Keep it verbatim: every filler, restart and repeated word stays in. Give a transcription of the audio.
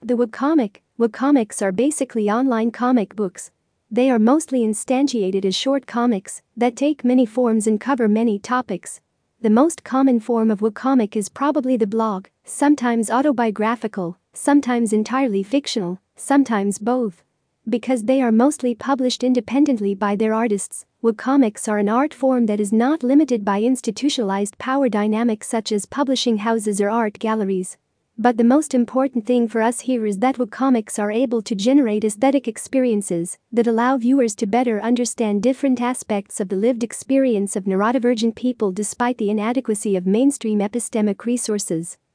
The webcomic. Webcomics are basically online comic books. They are mostly instantiated as short comics that take many forms and cover many topics. The most common form of webcomic is probably the blog, sometimes autobiographical, sometimes entirely fictional, sometimes both. Because they are mostly published independently by their artists, webcomics are an art form that is not limited by institutionalized power dynamics such as publishing houses or art galleries. But the most important thing for us here is that webcomics are able to generate aesthetic experiences that allow viewers to better understand different aspects of the lived experience of neurodivergent people despite the inadequacy of mainstream epistemic resources.